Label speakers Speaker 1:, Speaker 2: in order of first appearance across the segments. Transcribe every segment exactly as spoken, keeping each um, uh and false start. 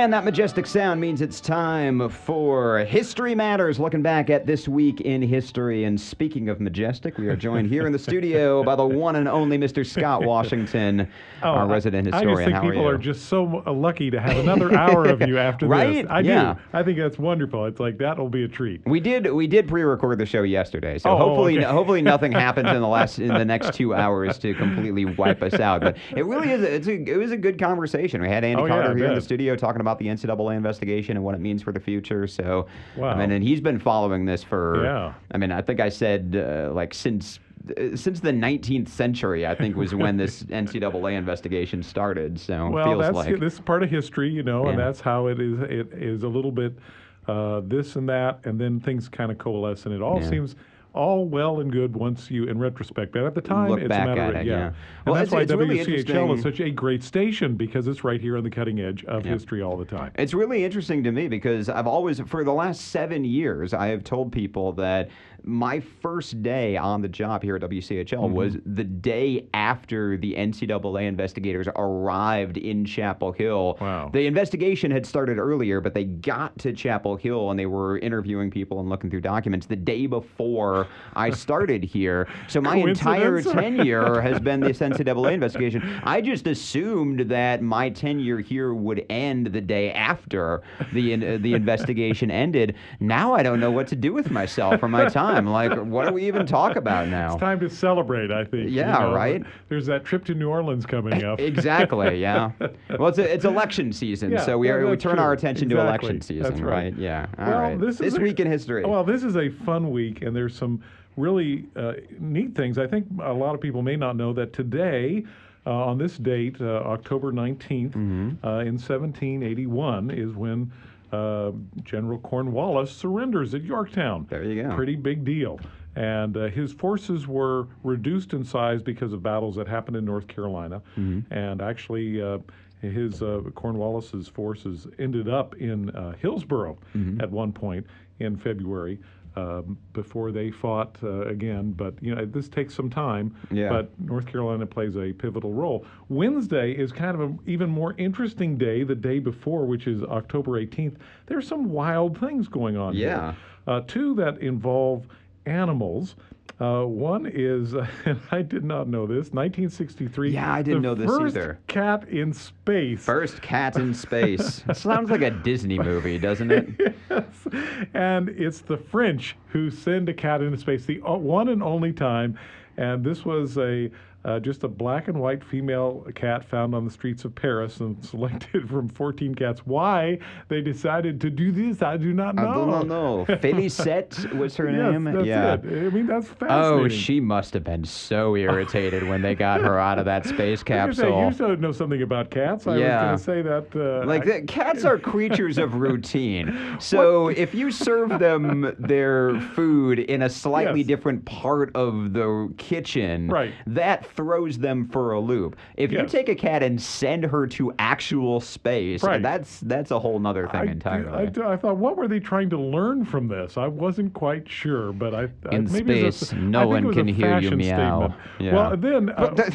Speaker 1: And that majestic sound means it's time for History Matters, looking back at this week in history. And speaking of majestic, we are joined here in the studio by the one and only Mister Scott Washington,
Speaker 2: oh,
Speaker 1: our resident
Speaker 2: I,
Speaker 1: historian.
Speaker 2: I just think
Speaker 1: How
Speaker 2: people
Speaker 1: are,
Speaker 2: are just so lucky to have another hour of you after
Speaker 1: right?
Speaker 2: this. I
Speaker 1: yeah.
Speaker 2: do. I think that's wonderful. It's like, that'll be a treat.
Speaker 1: We did we did pre-record the show yesterday, so
Speaker 2: oh,
Speaker 1: hopefully
Speaker 2: okay.
Speaker 1: hopefully nothing happens in the last in the next two hours to completely wipe us out. But it really is. It's a, it was a good conversation. We had Andy
Speaker 2: oh,
Speaker 1: Carter
Speaker 2: yeah,
Speaker 1: here in the studio talking about the N C double A investigation and what it means for the future. So,
Speaker 2: wow.
Speaker 1: I mean, and he's been following this for.
Speaker 2: Yeah.
Speaker 1: I mean, I think I said uh, like since. Since the nineteenth century, I think, was when this N C double A investigation started. So
Speaker 2: well,
Speaker 1: it feels
Speaker 2: that's
Speaker 1: like
Speaker 2: this is part of history, you know,
Speaker 1: yeah.
Speaker 2: and that's how it is. It is a little bit uh, this and that, and then things kind of coalesce, and it all
Speaker 1: Yeah.
Speaker 2: seems all well and good once you, in retrospect. But at the time,
Speaker 1: Look
Speaker 2: it's
Speaker 1: back
Speaker 2: a matter
Speaker 1: at
Speaker 2: of
Speaker 1: it,
Speaker 2: yeah.
Speaker 1: yeah.
Speaker 2: And
Speaker 1: Well,
Speaker 2: that's
Speaker 1: it's-
Speaker 2: why
Speaker 1: it's really
Speaker 2: W C H L is
Speaker 1: interesting-
Speaker 2: such a great station, because it's right here on the cutting edge of
Speaker 1: Yeah.
Speaker 2: history all the time.
Speaker 1: It's really interesting to me because I've always, for the last seven years, I have told people that my first day on the job here at W C H L
Speaker 2: Mm-hmm.
Speaker 1: was the day after the N C double A investigators arrived in Chapel Hill.
Speaker 2: Wow.
Speaker 1: The investigation had started earlier, but they got to Chapel Hill and they were interviewing people and looking through documents the day before I started here. So my entire
Speaker 2: Coincidence?
Speaker 1: tenure has been this N C double A investigation. I just assumed that my tenure here would end the day after the uh, the investigation ended. Now I don't know what to do with myself for my time. Like, what do we even talk about now?
Speaker 2: It's time to celebrate, I think.
Speaker 1: Yeah,
Speaker 2: you know.
Speaker 1: right?
Speaker 2: There's that trip to New Orleans coming up.
Speaker 1: Exactly, yeah. Well, it's, a, it's election season,
Speaker 2: Yeah,
Speaker 1: so we,
Speaker 2: yeah,
Speaker 1: are, we
Speaker 2: that's
Speaker 1: turn
Speaker 2: true.
Speaker 1: our attention
Speaker 2: Exactly.
Speaker 1: to election season,
Speaker 2: That's right.
Speaker 1: Yeah, all
Speaker 2: well,
Speaker 1: right.
Speaker 2: This, is a-
Speaker 1: week in history.
Speaker 2: Well, this is a fun week, and there's some really uh, neat things. I think a lot of people may not know that today, uh, on this date, uh, October nineteenth,
Speaker 1: Mm-hmm.
Speaker 2: uh, in seventeen eighty-one, is when uh, General Cornwallis surrenders at Yorktown.
Speaker 1: There you go.
Speaker 2: Pretty big deal. And uh, his forces were reduced in size because of battles that happened in North Carolina.
Speaker 1: Mm-hmm.
Speaker 2: And actually, uh, his uh, Cornwallis's forces ended up in uh, Hillsborough
Speaker 1: Mm-hmm.
Speaker 2: at one point in February um, before they fought uh, again. But you know, this takes some time.
Speaker 1: Yeah.
Speaker 2: But North Carolina plays a pivotal role. Wednesday is kind of an even more interesting day. The day before, which is October eighteenth, there's some wild things going on.
Speaker 1: Yeah.
Speaker 2: Here. Uh, two that involve animals. Uh, one is, uh, and I did not know this, nineteen sixty-three.
Speaker 1: Yeah, I didn't
Speaker 2: the
Speaker 1: know this
Speaker 2: first
Speaker 1: either.
Speaker 2: cat in space.
Speaker 1: First cat in space. Sounds like a Disney movie, doesn't it?
Speaker 2: Yes. And it's the French who send a cat into space, the o- one and only time. And this was a uh, just a black and white female cat found on the streets of Paris and selected from fourteen cats. Why they decided to do this, I do not know.
Speaker 1: I do not know. Félicette was her
Speaker 2: Yes,
Speaker 1: name?
Speaker 2: that's
Speaker 1: yeah.
Speaker 2: it. I mean, that's fascinating.
Speaker 1: Oh, she must have been so irritated when they got her out of that space
Speaker 2: I was gonna say,
Speaker 1: capsule.
Speaker 2: you still know something about cats. I
Speaker 1: Yeah.
Speaker 2: was going to say that. Uh,
Speaker 1: Like,
Speaker 2: I-
Speaker 1: the, cats are creatures of routine. So if you serve them their food in a slightly
Speaker 2: Yes.
Speaker 1: different part of the kitchen,
Speaker 2: Right.
Speaker 1: that throws them for a loop. If you
Speaker 2: Yes.
Speaker 1: take a cat and send her to actual space,
Speaker 2: Right.
Speaker 1: that's that's a whole nother thing
Speaker 2: I,
Speaker 1: entirely.
Speaker 2: I, do- I thought, what were they trying to learn from this? I wasn't quite sure, but I I-
Speaker 1: In
Speaker 2: maybe it's a-
Speaker 1: space, no
Speaker 2: I think
Speaker 1: one
Speaker 2: it was
Speaker 1: can
Speaker 2: a
Speaker 1: hear you
Speaker 2: fashion
Speaker 1: meow.
Speaker 2: statement.
Speaker 1: Yeah.
Speaker 2: Well, then.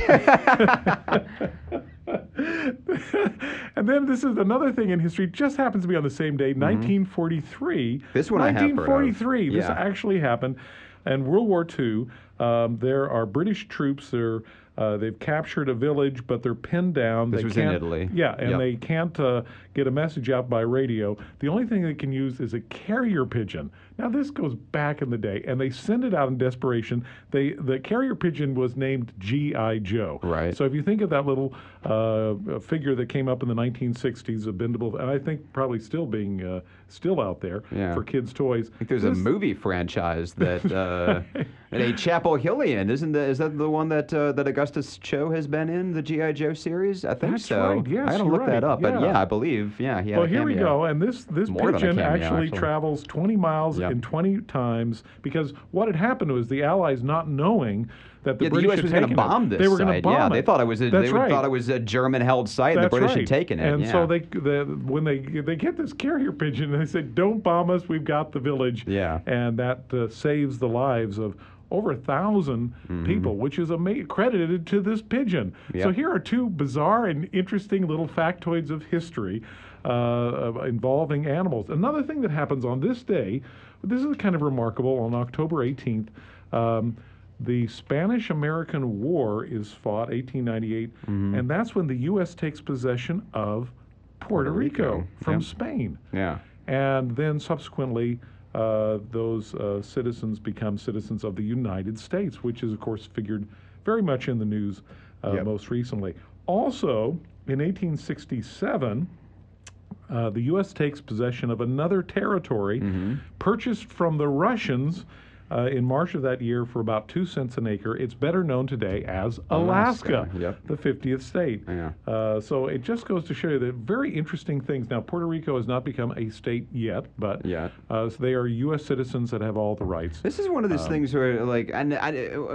Speaker 2: Uh, and then this is another thing in history. Just happens to be on the same day, nineteen forty-three.
Speaker 1: Mm-hmm. This one I have heard of.
Speaker 2: nineteen forty-three. This
Speaker 1: Yeah.
Speaker 2: actually happened. And World War Two, um, there are British troops. They're uh, they've captured a village, but they're pinned down.
Speaker 1: This
Speaker 2: they
Speaker 1: was in
Speaker 2: can't-
Speaker 1: Italy.
Speaker 2: Yeah, and
Speaker 1: Yep.
Speaker 2: they can't uh, get a message out by radio. The only thing they can use is a carrier pigeon. Now this goes back in the day, and they send it out in desperation. They the carrier pigeon was named G I Joe.
Speaker 1: Right.
Speaker 2: So if you think of that little uh, figure that came up in the nineteen sixties, a bendable, and I think probably still being uh, still out there
Speaker 1: Yeah.
Speaker 2: for kids' toys.
Speaker 1: I think there's
Speaker 2: This-
Speaker 1: a movie franchise that uh, a Chapel Hillian, isn't that? Is that the one that uh, that Augustus Cho has been in, the G I Joe series? I think
Speaker 2: That's
Speaker 1: so.
Speaker 2: right, yes,
Speaker 1: I gotta
Speaker 2: you're
Speaker 1: look that
Speaker 2: right,
Speaker 1: up, but
Speaker 2: yeah.
Speaker 1: yeah, I believe, yeah, he had
Speaker 2: Well,
Speaker 1: a
Speaker 2: here we
Speaker 1: cameo.
Speaker 2: go, and this this
Speaker 1: More than a
Speaker 2: pigeon
Speaker 1: cameo,
Speaker 2: actually,
Speaker 1: actually.
Speaker 2: travels twenty miles
Speaker 1: Yep.
Speaker 2: in twenty times, because what had happened was the Allies, not knowing that the
Speaker 1: Yeah, the
Speaker 2: British
Speaker 1: U S
Speaker 2: had
Speaker 1: was going to
Speaker 2: taken
Speaker 1: bomb
Speaker 2: it,
Speaker 1: this
Speaker 2: they were going
Speaker 1: site.
Speaker 2: to bomb
Speaker 1: yeah,
Speaker 2: it.
Speaker 1: they thought it was a,
Speaker 2: That's
Speaker 1: they
Speaker 2: right.
Speaker 1: thought it was a German-held site. and
Speaker 2: That's
Speaker 1: the British
Speaker 2: right.
Speaker 1: had taken it.
Speaker 2: And
Speaker 1: yeah.
Speaker 2: so they, the, when they they get this carrier pigeon, they said, "Don't bomb us. We've got the village."
Speaker 1: Yeah.
Speaker 2: And that uh, saves the lives of over a thousand people, which is ama- credited to this pigeon.
Speaker 1: Yep.
Speaker 2: So here are two bizarre and interesting little factoids of history. uh, involving animals. Another thing that happens on this day, this is kind of remarkable, on October eighteenth, um, the Spanish-American War is fought, eighteen ninety-eight,
Speaker 1: Mhm.
Speaker 2: and that's when the U S takes possession of Puerto,
Speaker 1: Puerto Rico.
Speaker 2: Rico from
Speaker 1: Yep.
Speaker 2: Spain.
Speaker 1: Yeah.
Speaker 2: And then subsequently, uh, those uh, citizens become citizens of the United States, which is, of course, figured very much in the news uh,
Speaker 1: Yep.
Speaker 2: most recently. Also, in eighteen sixty-seven, uh, the U S takes possession of another territory
Speaker 1: Mhm.
Speaker 2: purchased from the Russians uh, in March of that year for about two cents an acre. It's better known today as Alaska,
Speaker 1: Alaska, yep.
Speaker 2: the fiftieth state.
Speaker 1: Yeah.
Speaker 2: Uh, so it just goes to show you that very interesting things. Now, Puerto Rico has not become a state yet, but
Speaker 1: Yet.
Speaker 2: uh, so they are U S citizens that have all the rights.
Speaker 1: This is one of those
Speaker 2: Um,
Speaker 1: things where, like, and, and,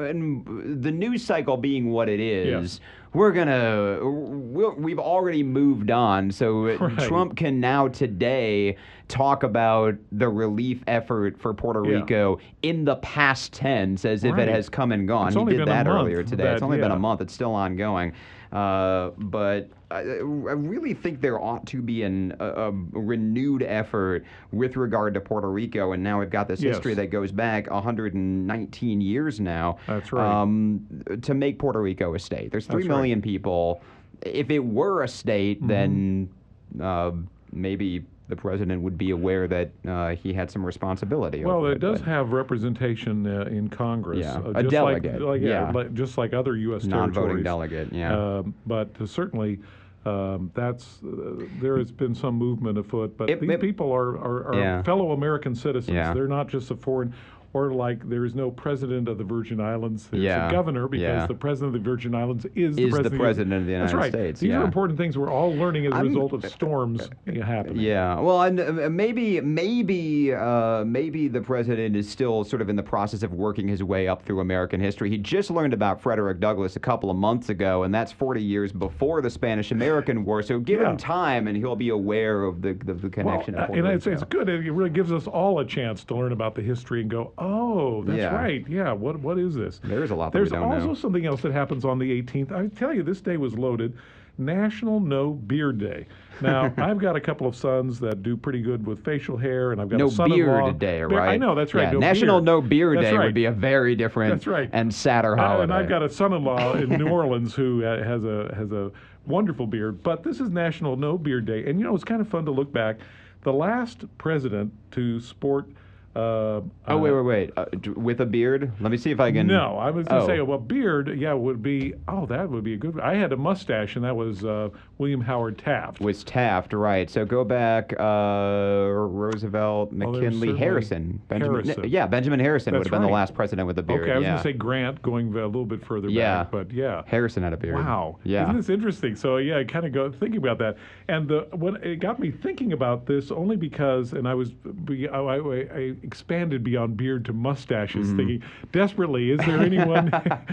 Speaker 1: and the news cycle being what it is,
Speaker 2: Yes.
Speaker 1: we're gonna, we'll, we've already moved on. So
Speaker 2: Right.
Speaker 1: Trump can now today talk about the relief effort for Puerto
Speaker 2: Yeah.
Speaker 1: Rico in the past tense as if
Speaker 2: Right.
Speaker 1: it has come and gone.
Speaker 2: It's
Speaker 1: he
Speaker 2: only
Speaker 1: did
Speaker 2: been a
Speaker 1: that
Speaker 2: month
Speaker 1: earlier today.
Speaker 2: that-
Speaker 1: it's only been
Speaker 2: yeah.
Speaker 1: a month. It's still ongoing. Uh, but I, I really think there ought to be an, a, a renewed effort with regard to Puerto Rico, and now we've got this
Speaker 2: Yes.
Speaker 1: history that goes back one hundred nineteen years now.
Speaker 2: That's right.
Speaker 1: Um, to make Puerto Rico a state. There's three
Speaker 2: That's right.
Speaker 1: million people. If it were a state,
Speaker 2: Mm-hmm.
Speaker 1: then uh, maybe the president would be aware that uh, he had some responsibility.
Speaker 2: Well,
Speaker 1: over
Speaker 2: it does
Speaker 1: but
Speaker 2: have representation uh, in Congress.
Speaker 1: Yeah,
Speaker 2: uh,
Speaker 1: a
Speaker 2: just
Speaker 1: delegate,
Speaker 2: Like, like, yeah,
Speaker 1: yeah.
Speaker 2: like- just like other U S
Speaker 1: non-voting
Speaker 2: territories.
Speaker 1: delegate. Yeah.
Speaker 2: Um, but uh, certainly, um, that's uh, there has been some movement afoot. But
Speaker 1: It-
Speaker 2: these
Speaker 1: it-
Speaker 2: people are, are, are
Speaker 1: Yeah.
Speaker 2: fellow American citizens.
Speaker 1: Yeah.
Speaker 2: They're not just a foreign. Or like there is no president of the Virgin Islands. There's
Speaker 1: Yeah.
Speaker 2: a governor because
Speaker 1: Yeah.
Speaker 2: the president of the Virgin Islands is, the
Speaker 1: Is the
Speaker 2: president,
Speaker 1: president of the
Speaker 2: That's
Speaker 1: United
Speaker 2: right.
Speaker 1: States,
Speaker 2: These
Speaker 1: yeah.
Speaker 2: are important things we're all learning as a
Speaker 1: I'm-
Speaker 2: result of storms happening.
Speaker 1: Yeah, well, and uh, maybe, maybe, uh, maybe the president is still sort of in the process of working his way up through American history. He just learned about Frederick Douglass a couple of months ago, and that's forty years before the Spanish-American War. So give
Speaker 2: Yeah.
Speaker 1: him time, and he'll be aware of the the, the connection.
Speaker 2: Well,
Speaker 1: of
Speaker 2: uh,
Speaker 1: Puerto
Speaker 2: and it's,
Speaker 1: Rico.
Speaker 2: it's good. It really gives us all a chance to learn about the history and go, oh, that's
Speaker 1: Yeah.
Speaker 2: right. Yeah, what what is this?
Speaker 1: There is a lot that
Speaker 2: There's
Speaker 1: we don't
Speaker 2: also
Speaker 1: know.
Speaker 2: something else that happens on the eighteenth. I tell you, this day was loaded. National No Beard Day. Now, I've got a couple of sons that do pretty good with facial hair, and I've got
Speaker 1: No
Speaker 2: a son-in-law.
Speaker 1: beard day,
Speaker 2: There-
Speaker 1: right?
Speaker 2: I know, that's right.
Speaker 1: Yeah,
Speaker 2: no
Speaker 1: National
Speaker 2: beard.
Speaker 1: No Beard
Speaker 2: That's
Speaker 1: Day
Speaker 2: right.
Speaker 1: would be a very different
Speaker 2: That's right.
Speaker 1: and sadder
Speaker 2: Uh,
Speaker 1: holiday.
Speaker 2: and I've got a son-in-law in New Orleans who uh, has a has a wonderful beard. But this is National No Beard Day, and you know it's kind of fun to look back. The last president to sport. Uh,
Speaker 1: Oh,
Speaker 2: uh,
Speaker 1: wait, wait, wait. Uh, d- with a beard? Let me see if I can.
Speaker 2: No, I was going to
Speaker 1: Oh.
Speaker 2: say, well, beard, yeah, would be. Oh, that would be a good. I had a mustache, and that was uh, William Howard Taft.
Speaker 1: Was Taft, right. So go back, uh, Roosevelt,
Speaker 2: there's
Speaker 1: McKinley,
Speaker 2: certainly
Speaker 1: Harrison. Benjamin,
Speaker 2: Harrison.
Speaker 1: Yeah, Benjamin Harrison would
Speaker 2: That's
Speaker 1: have been the
Speaker 2: right.
Speaker 1: last president with a beard.
Speaker 2: Okay, I was
Speaker 1: yeah.
Speaker 2: going to say Grant, going a little bit further
Speaker 1: Yeah.
Speaker 2: back, but yeah.
Speaker 1: Harrison had a beard.
Speaker 2: Wow.
Speaker 1: Yeah.
Speaker 2: Isn't this interesting? So yeah, I kind of go thinking about that, and the when it got me thinking about this only because, and I was be, I, I, I expanded beyond beard to mustaches,
Speaker 1: Mm-hmm.
Speaker 2: thinking desperately, is there anyone?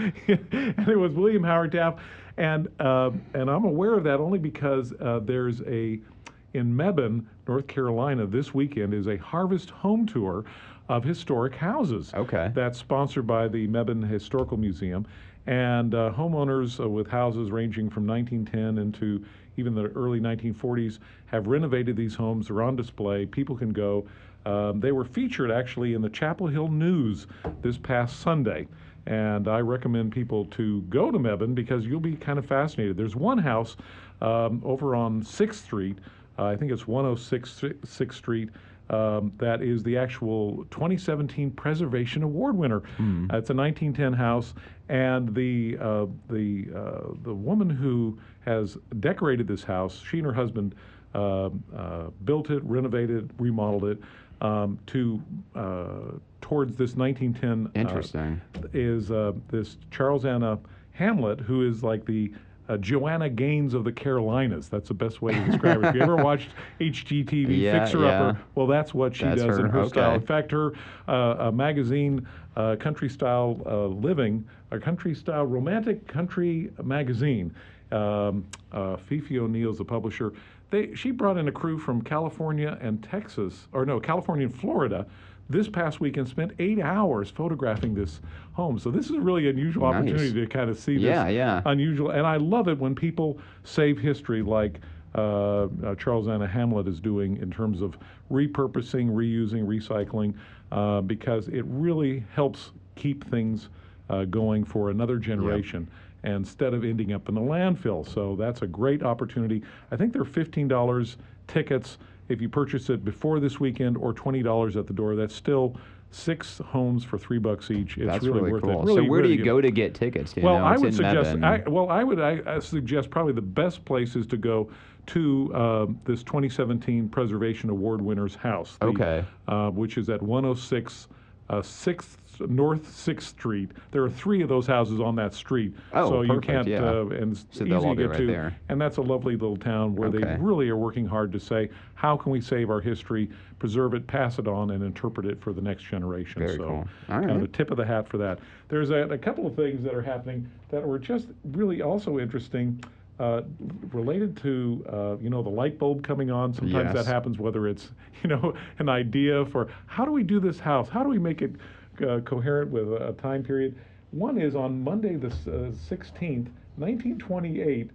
Speaker 2: And it was William Howard Taft, and uh, and I'm aware of that only because uh, there's a in Mebane, North Carolina, this weekend is a Harvest Home Tour of historic houses.
Speaker 1: Okay.
Speaker 2: That's sponsored by the Mebane Historical Museum. And uh, homeowners uh, with houses ranging from nineteen ten into even the early nineteen forties have renovated these homes. They're on display. People can go. Um, they were featured actually in the Chapel Hill News this past Sunday. And I recommend people to go to Mebane because you'll be kind of fascinated. There's one house um, over on sixth Street. Uh, I think it's one oh six sixth Street. Um, that is the actual twenty seventeen Preservation Award winner.
Speaker 1: Hmm.
Speaker 2: Uh, it's a nineteen ten house, and the uh, the uh, the woman who has decorated this house, she and her husband uh, uh, built it, renovated, remodeled it um, to uh, towards this nineteen ten.
Speaker 1: Interesting.
Speaker 2: Uh, is uh, this Charles Anna Hamlet, who is like the Uh, Joanna Gaines of the Carolinas. That's the best way to describe it. If you ever watched H G T V
Speaker 1: Yeah,
Speaker 2: Fixer Upper,
Speaker 1: yeah.
Speaker 2: well, that's what she
Speaker 1: That's
Speaker 2: does in
Speaker 1: her,
Speaker 2: her style.
Speaker 1: okay.
Speaker 2: In fact, her uh, a magazine, uh, Country Style uh, Living, a country style romantic country magazine. Um, uh, Fifi O'Neill's the publisher. They she brought in a crew from California and Texas, or no, California and Florida. This past weekend, spent eight hours photographing this home. So this is a really unusual
Speaker 1: Nice.
Speaker 2: opportunity to kind of see this
Speaker 1: Yeah, yeah.
Speaker 2: unusual. And I love it when people save history, like uh, uh, Charles Anna Hamlet is doing in terms of repurposing, reusing, recycling, uh, because it really helps keep things uh, going for another generation. Yep. Instead of ending up in the landfill. So that's a great opportunity. I think they're fifteen dollars tickets if you purchase it before this weekend, or twenty dollars at the door. That's still six homes for three bucks each. It's
Speaker 1: That's
Speaker 2: really,
Speaker 1: really
Speaker 2: worth
Speaker 1: cool.
Speaker 2: it. Really,
Speaker 1: so where
Speaker 2: really
Speaker 1: do you
Speaker 2: good.
Speaker 1: go to get tickets? Do you
Speaker 2: Well,
Speaker 1: know?
Speaker 2: I
Speaker 1: It's
Speaker 2: would
Speaker 1: in
Speaker 2: suggest.
Speaker 1: Mebane.
Speaker 2: I, well, I would I, I suggest probably the best place is to go to uh, this twenty seventeen Preservation Award winner's house. The,
Speaker 1: Okay.
Speaker 2: Uh, which is at one oh six uh, sixth North sixth Street. There are three of those houses on that street.
Speaker 1: Oh,
Speaker 2: so you
Speaker 1: perfect,
Speaker 2: can't,
Speaker 1: yeah.
Speaker 2: uh, and it's
Speaker 1: So
Speaker 2: easy
Speaker 1: they'll
Speaker 2: to
Speaker 1: all be
Speaker 2: get
Speaker 1: right
Speaker 2: to.
Speaker 1: there.
Speaker 2: And that's a lovely little town where
Speaker 1: Okay.
Speaker 2: they really are working hard to say, how can we save our history, preserve it, pass it on, and interpret it for the next generation.
Speaker 1: Very
Speaker 2: so,
Speaker 1: cool. All
Speaker 2: kind of
Speaker 1: right.
Speaker 2: a tip of the hat for that. There's a, a couple of things that are happening that were just really also interesting. Uh, related to uh, you know, the light bulb coming on. Sometimes
Speaker 1: Yes.
Speaker 2: that happens, whether it's, you know, an idea for how do we do this house, how do we make it uh, coherent with a, a time period. One is on Monday the uh, sixteenth, nineteen twenty-eight.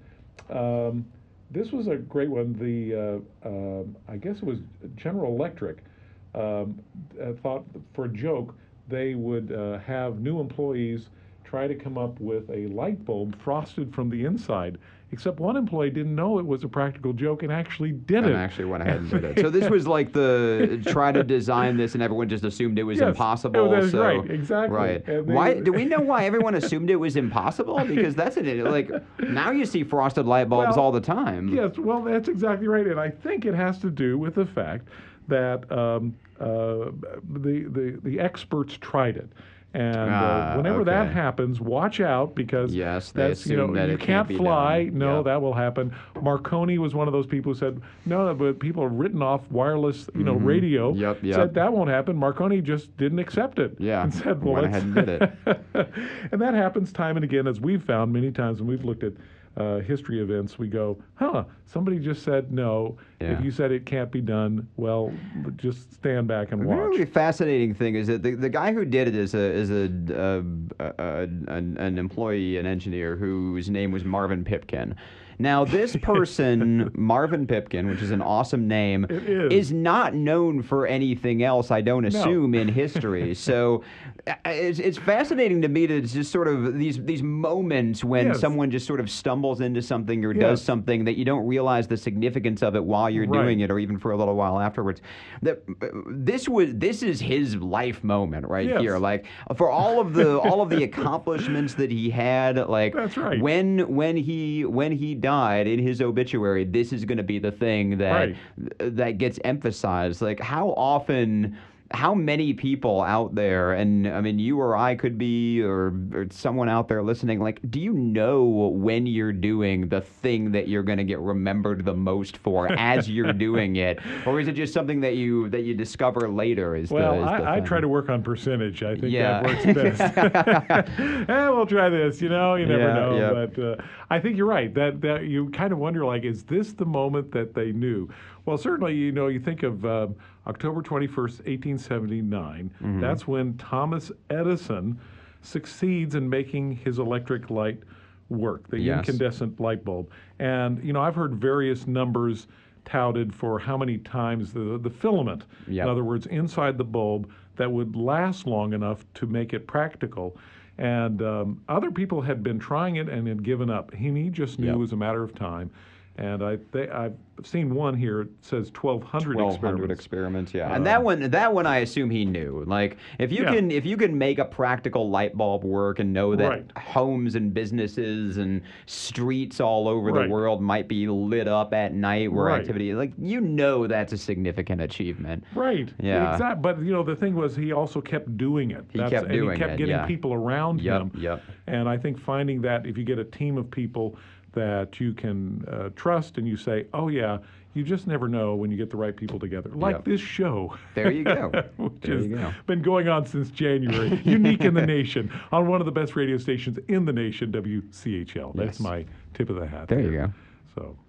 Speaker 2: Um, this was a great one. The uh, uh, I guess it was General Electric um, uh, thought for a joke they would uh, have new employees try to come up with a light bulb frosted from the inside. Except one employee didn't know it was a practical joke and actually did
Speaker 1: And
Speaker 2: it.
Speaker 1: actually went ahead and did it. So this was like the try to design this, and everyone just assumed it was
Speaker 2: Yes.
Speaker 1: impossible.
Speaker 2: Oh, that's
Speaker 1: so,
Speaker 2: right, exactly.
Speaker 1: Right.
Speaker 2: And they-
Speaker 1: Why do we know why everyone assumed it was impossible? Because that's it. Like now you see frosted light bulbs
Speaker 2: Well,
Speaker 1: all the time.
Speaker 2: Yes, well, that's exactly right, and I think it has to do with the fact that um, uh, the, the the experts tried it, and
Speaker 1: Ah,
Speaker 2: uh, whenever
Speaker 1: okay.
Speaker 2: that happens, watch out because
Speaker 1: Yes, they
Speaker 2: that's you know
Speaker 1: assume that
Speaker 2: you
Speaker 1: it
Speaker 2: can't
Speaker 1: can't be
Speaker 2: fly.
Speaker 1: done.
Speaker 2: No,
Speaker 1: Yep.
Speaker 2: that will happen. Marconi was one of those people who said no, but people have written off wireless, you know,
Speaker 1: Mhm.
Speaker 2: radio.
Speaker 1: Yep, yep.
Speaker 2: Said that won't happen. Marconi just didn't accept it.
Speaker 1: Yeah,
Speaker 2: and said, well,
Speaker 1: went
Speaker 2: let's-
Speaker 1: ahead and did it.
Speaker 2: And that happens time and again, as we've found many times when we've looked at uh, history events. We go, huh, somebody just said no.
Speaker 1: Yeah.
Speaker 2: If you said it can't be done, well, just stand back and
Speaker 1: The
Speaker 2: watch.
Speaker 1: really fascinating thing is that the, the guy who did it is a is a, uh, a, a an, an employee, an engineer whose name was Marvin Pipkin. Now, this person, Marvin Pipkin, which is an awesome name,
Speaker 2: It is.
Speaker 1: not known for anything else, I don't assume, in history. So uh, it's, it's fascinating to me to just sort of these these moments when
Speaker 2: Yes.
Speaker 1: someone just sort of stumbles into something or
Speaker 2: Yes.
Speaker 1: does something that you don't realize the significance of it while you're
Speaker 2: Right.
Speaker 1: doing it, or even for a little while afterwards. That uh, this was this is his life moment right
Speaker 2: Yes.
Speaker 1: here. Like for all of the all of the accomplishments that he had, like
Speaker 2: That's right.
Speaker 1: when when he when he died in his obituary, this is going to be the thing that
Speaker 2: Right.
Speaker 1: th- that gets emphasized. Like how often. How many people out there, and I mean, you or I could be, or, or someone out there listening, like, do you know when you're doing the thing that you're going to get remembered the most for as you're doing it? Or is it just something that you that you discover later? Is
Speaker 2: Well,
Speaker 1: the, is the
Speaker 2: I, I
Speaker 1: thing?
Speaker 2: try to work on percentage. I think
Speaker 1: Yeah.
Speaker 2: that works best. Eh, we'll try this. You know, you never
Speaker 1: Yeah,
Speaker 2: know.
Speaker 1: yeah.
Speaker 2: But uh, I think you're right. That that you kind of wonder, like, is this the moment that they knew? Well, certainly, you know, you think of um, October twenty-first, eighteen seventy-nine.
Speaker 1: Mm-hmm.
Speaker 2: That's when Thomas Edison succeeds in making his electric light work, the
Speaker 1: Yes.
Speaker 2: incandescent light bulb. And you know, I've heard various numbers touted for how many times the the filament,
Speaker 1: Yep.
Speaker 2: in other words, inside the bulb, that would last long enough to make it practical. And um, other people had been trying it and had given up. He, he just knew
Speaker 1: Yep.
Speaker 2: it was a matter of time. And I th- I've seen one here. It says twelve hundred
Speaker 1: twelve hundred
Speaker 2: experiments.
Speaker 1: experiments, yeah.
Speaker 2: Uh,
Speaker 1: and that one, that one, I assume he knew. Like, if you
Speaker 2: Yeah.
Speaker 1: can, if you can make a practical light bulb work and know that
Speaker 2: Right.
Speaker 1: homes and businesses and streets all over
Speaker 2: Right.
Speaker 1: the world might be lit up at night where
Speaker 2: Right.
Speaker 1: activity, like, you know, that's a significant achievement.
Speaker 2: Right.
Speaker 1: Yeah.
Speaker 2: Exactly. But you know, the thing was, he also kept doing it.
Speaker 1: He kept
Speaker 2: and
Speaker 1: doing
Speaker 2: he kept
Speaker 1: it,
Speaker 2: getting
Speaker 1: yeah.
Speaker 2: people around
Speaker 1: Yep,
Speaker 2: him.
Speaker 1: yep.
Speaker 2: And I think finding that if you get a team of people that you can uh, trust, and you say, "Oh yeah," you just never know when you get the right people together. Like
Speaker 1: Yep.
Speaker 2: this show.
Speaker 1: There you go.
Speaker 2: Which
Speaker 1: There
Speaker 2: has
Speaker 1: you go.
Speaker 2: been going on since January, unique in the nation, on one of the best radio stations in the nation, W C H L. That's
Speaker 1: Yes.
Speaker 2: my tip of the hat.
Speaker 1: There you go.
Speaker 2: So,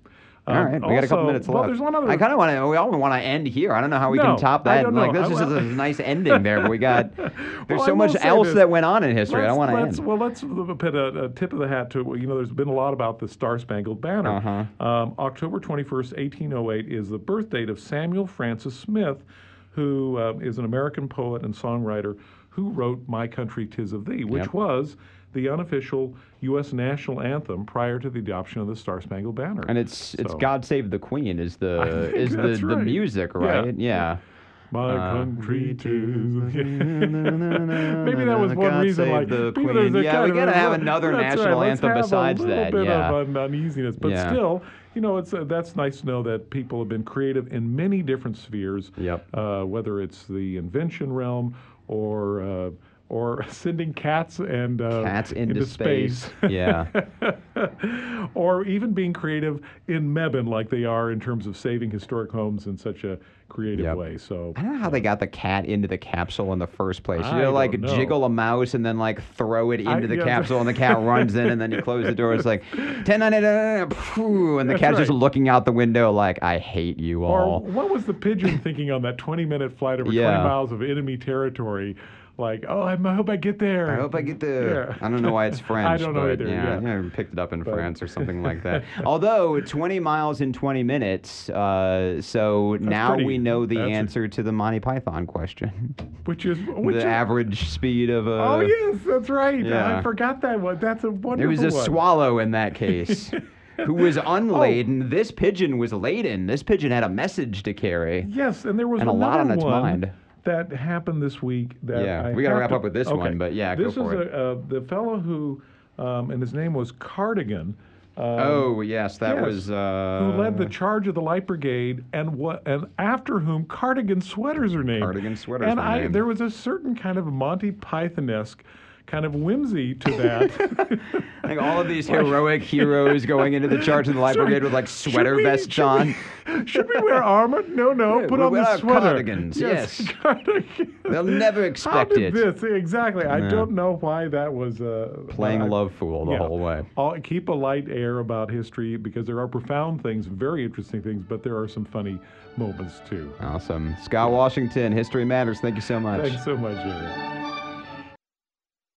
Speaker 1: All
Speaker 2: Um,
Speaker 1: right, we got a couple
Speaker 2: also-
Speaker 1: minutes
Speaker 2: well,
Speaker 1: left.
Speaker 2: there's one other-
Speaker 1: I kind of want to. We all want to end here. I don't know how we
Speaker 2: No,
Speaker 1: can top
Speaker 2: I
Speaker 1: that.
Speaker 2: don't
Speaker 1: Like
Speaker 2: know.
Speaker 1: this
Speaker 2: I
Speaker 1: is
Speaker 2: will-
Speaker 1: a nice ending there, but we got. There's
Speaker 2: Well, I
Speaker 1: so
Speaker 2: will
Speaker 1: much
Speaker 2: say
Speaker 1: else
Speaker 2: this.
Speaker 1: that went on in history. I don't want to
Speaker 2: Let's-
Speaker 1: end.
Speaker 2: Well, let's put a, a tip of the hat to, you know, there's been a lot about the Star Spangled Banner.
Speaker 1: Uh-huh.
Speaker 2: Um, October twenty-first, eighteen oh eight is the birth date of Samuel Francis Smith, who uh, is an American poet and songwriter who wrote My Country 'Tis of Thee, which
Speaker 1: Yep.
Speaker 2: was the unofficial U S national anthem prior to the adoption of the Star Spangled Banner.
Speaker 1: And it's it's
Speaker 2: So-
Speaker 1: God Save the Queen is
Speaker 2: I
Speaker 1: the
Speaker 2: think
Speaker 1: is the,
Speaker 2: that's
Speaker 1: the
Speaker 2: right.
Speaker 1: music,
Speaker 2: Yeah.
Speaker 1: right? Yeah.
Speaker 2: My
Speaker 1: Uh,
Speaker 2: country 'tis. Maybe that was one
Speaker 1: God
Speaker 2: reason.
Speaker 1: save
Speaker 2: Like,
Speaker 1: the
Speaker 2: maybe
Speaker 1: Queen.
Speaker 2: there's a
Speaker 1: Yeah,
Speaker 2: kind
Speaker 1: we
Speaker 2: of
Speaker 1: gotta
Speaker 2: a
Speaker 1: have
Speaker 2: little-
Speaker 1: another
Speaker 2: that's
Speaker 1: national
Speaker 2: right, let's
Speaker 1: anthem
Speaker 2: have
Speaker 1: besides
Speaker 2: a little
Speaker 1: that,
Speaker 2: Bit
Speaker 1: yeah.
Speaker 2: of un- uneasiness, but
Speaker 1: Yeah.
Speaker 2: still, you know, it's uh, that's nice to know that people have been creative in many different spheres.
Speaker 1: Yep.
Speaker 2: Uh, whether it's the invention realm or uh, or sending cats and uh,
Speaker 1: Cats into space. Yeah.
Speaker 2: or even being creative in Mebane, like they are in terms of saving historic homes in such a creative
Speaker 1: Yep.
Speaker 2: way. So
Speaker 1: I don't know how they got the cat into the capsule in the first place. You
Speaker 2: I
Speaker 1: know, like
Speaker 2: don't know.
Speaker 1: jiggle a mouse and then like throw it into
Speaker 2: I-
Speaker 1: the
Speaker 2: yeah.
Speaker 1: capsule, and the cat runs in, and then you close the door. It's like ten nine eight, and the
Speaker 2: That's
Speaker 1: cat's just
Speaker 2: right.
Speaker 1: looking out the window like, I hate you
Speaker 2: Or
Speaker 1: all.
Speaker 2: what was the pigeon thinking on that twenty-minute flight over
Speaker 1: Yeah.
Speaker 2: twenty miles of enemy territory? Like, oh, I m- I hope I get there.
Speaker 1: I hope I get there.
Speaker 2: Yeah.
Speaker 1: I don't know why it's French.
Speaker 2: I don't know
Speaker 1: but
Speaker 2: either,
Speaker 1: Yeah,
Speaker 2: yeah.
Speaker 1: I picked it up in
Speaker 2: But-
Speaker 1: France or something like that. Although twenty miles in twenty minutes, uh, so now
Speaker 2: pretty-
Speaker 1: we know the
Speaker 2: that's a-
Speaker 1: answer to the Monty Python question.
Speaker 2: Which is which
Speaker 1: the
Speaker 2: is,
Speaker 1: average speed of a.
Speaker 2: Oh yes, that's right.
Speaker 1: yeah.
Speaker 2: I forgot that one. That's a
Speaker 1: It
Speaker 2: wonderful
Speaker 1: was a
Speaker 2: one.
Speaker 1: swallow in that case. Who was
Speaker 2: Oh.
Speaker 1: unladen. This pigeon was laden. This pigeon had a message to carry.
Speaker 2: Yes, and there was
Speaker 1: And a lot
Speaker 2: another
Speaker 1: on its
Speaker 2: one
Speaker 1: mind.
Speaker 2: that happened this week. That
Speaker 1: Yeah,
Speaker 2: I
Speaker 1: we gotta
Speaker 2: have
Speaker 1: wrap
Speaker 2: to-
Speaker 1: up with this
Speaker 2: okay.
Speaker 1: one, but yeah, go
Speaker 2: this
Speaker 1: for
Speaker 2: is
Speaker 1: it.
Speaker 2: A, uh, the fellow who, um, and his name was Cardigan. Um,
Speaker 1: Oh yes, that
Speaker 2: yes,
Speaker 1: was. Uh,
Speaker 2: who led the charge of the Light Brigade, and what, and after whom cardigan sweaters are named.
Speaker 1: Cardigan sweaters
Speaker 2: And
Speaker 1: were
Speaker 2: I,
Speaker 1: named.
Speaker 2: there was a certain kind of Monty Python-esque kind of whimsy to that.
Speaker 1: Like all of these heroic heroes going into the charge of the Light
Speaker 2: Sorry,
Speaker 1: Brigade with like
Speaker 2: should
Speaker 1: sweater
Speaker 2: we-
Speaker 1: vests
Speaker 2: should
Speaker 1: on.
Speaker 2: we- Should we wear armor? No, no.
Speaker 1: Yeah,
Speaker 2: Put
Speaker 1: we
Speaker 2: on
Speaker 1: wear
Speaker 2: the sweater.
Speaker 1: cardigans, yes.
Speaker 2: cardigans.
Speaker 1: They'll never
Speaker 2: How
Speaker 1: expect
Speaker 2: did
Speaker 1: it.
Speaker 2: this? Exactly. I
Speaker 1: Yeah.
Speaker 2: don't know why that was uh,
Speaker 1: Playing
Speaker 2: I-
Speaker 1: love fool the
Speaker 2: yeah.
Speaker 1: whole way.
Speaker 2: I'll keep a light air about history because there are profound things, very interesting things, but there are some funny moments too.
Speaker 1: Awesome. Scott Washington, History Matters. Thank you so much.
Speaker 2: Thanks so much, Eric.